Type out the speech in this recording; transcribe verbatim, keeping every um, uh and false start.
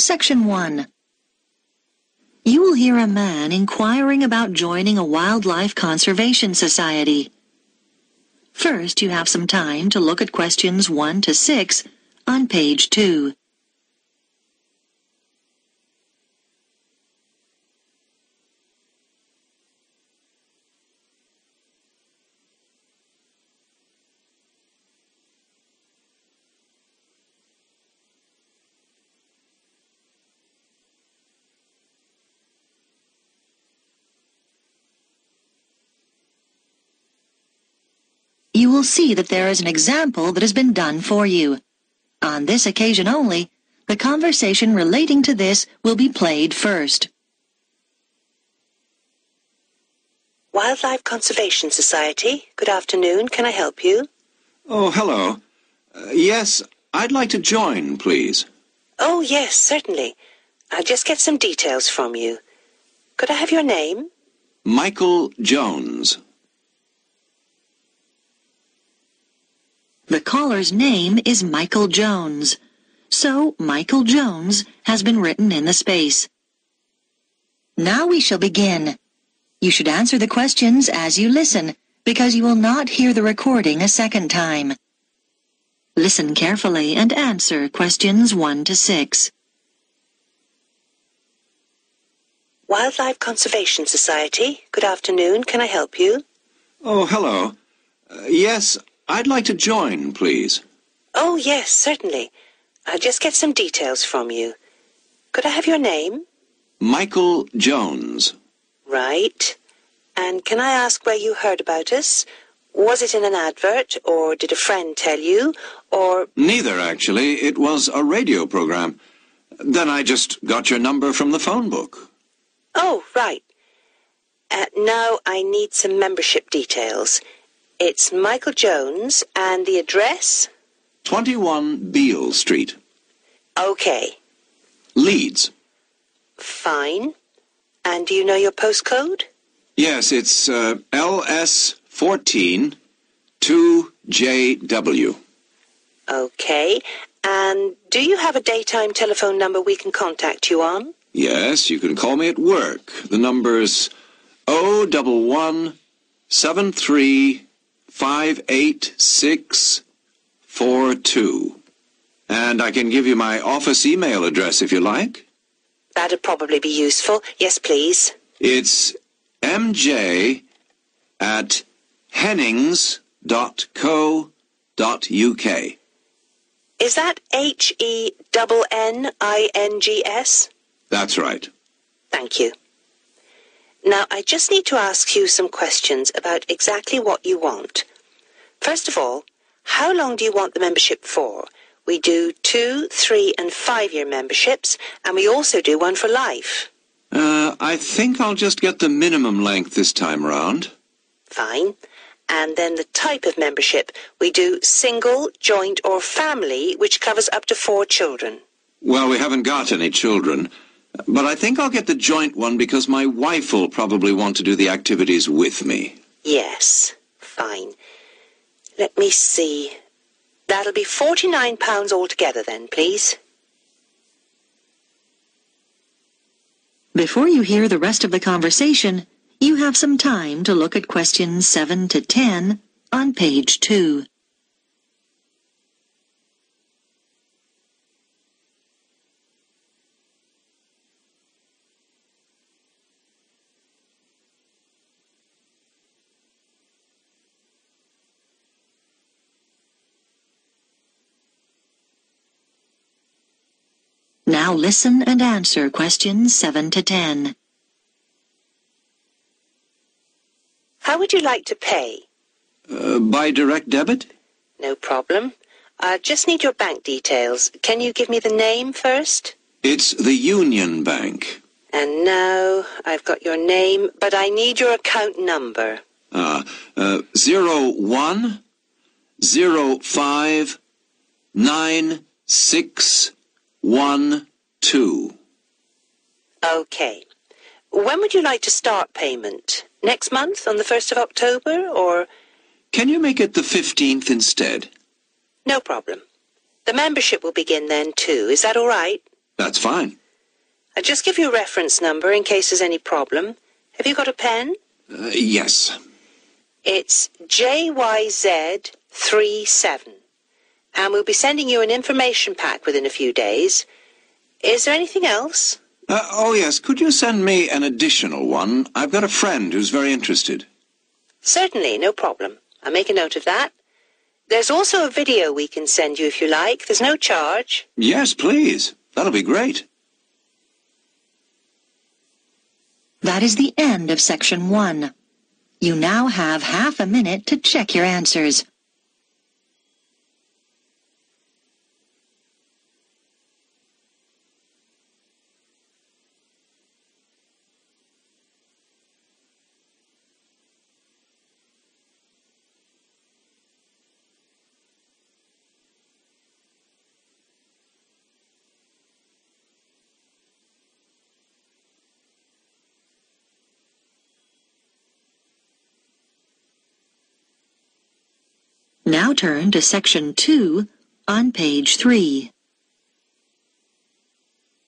Section one. You will hear a man inquiring about joining a wildlife conservation society. First, you have some time to look at questions one to six on page two. You will see that there is an example that has been done for you. On this occasion only, the conversation relating to this will be played first. Wildlife Conservation Society, good afternoon. Can I help you? Oh, hello. Uh, yes, I'd like to join, please. Oh, yes, certainly. I'll just get some details from you. Could I have your name? Michael Jones. The caller's name is Michael Jones, so Michael Jones has been written in the space. Now we shall begin. You should answer the questions as you listen, because you will not hear the recording a second time. Listen carefully and answer questions one to six. Wildlife Conservation Society, good afternoon. Can I help you? Oh, hello. Uh, yes, I'd like to join, please. Oh, yes, certainly. I'll just get some details from you. Could I have your name? Michael Jones. Right. And can I ask where you heard about us? Was it in an advert, or did a friend tell you, or... Neither, actually. It was a radio program. Then I just got your number from the phone book. Oh, right. Uh, now I need some membership details. It's Michael Jones, and the address? twenty-one Beale Street. Okay. Leeds. Fine. And do you know your postcode? Yes, it's uh, L S fourteen two J W. Okay. And do you have a daytime telephone number we can contact you on? Yes, you can call me at work. The number's oh one one seven three five eight six four two. And I can give you my office email address if you like. That'd probably be useful. Yes, please. It's m j at hennings dot co dot u k. Is that H E N N I N G S? That's right. Thank you. Now, I just need to ask you some questions about exactly what you want. First of all, how long do you want the membership for? We do two, three, and five-year memberships, and we also do one for life. Uh, I think I'll just get the minimum length this time round. Fine. And then the type of membership, we do single, joint, or family, which covers up to four children. Well, we haven't got any children, but I think I'll get the joint one because my wife will probably want to do the activities with me. Yes, fine. Let me see. That'll be forty-nine pounds altogether then, please. Before you hear the rest of the conversation, you have some time to look at questions seven to ten on page two. Now listen and answer questions seven to ten. How would you like to pay? Uh, by direct debit? No problem. I just need your bank details. Can you give me the name first? It's the Union Bank. And now I've got your name, but I need your account number. Ah, uh, zero one zero five nine six one two. Okay. When would you like to start payment? Next month, on the first of October, or... Can you make it the fifteenth instead? No problem. The membership will begin then, too. Is that all right? That's fine. I'll just give you a reference number in case there's any problem. Have you got a pen? Uh, yes. It's J Y Z thirty-seven. And we'll be sending you an information pack within a few days. Is there anything else? Uh, oh, yes. Could you send me an additional one? I've got a friend who's very interested. Certainly, no problem. I'll make a note of that. There's also a video we can send you if you like. There's no charge. Yes, please. That'll be great. That is the end of section one. You now have half a minute to check your answers. Now turn to section two on page three.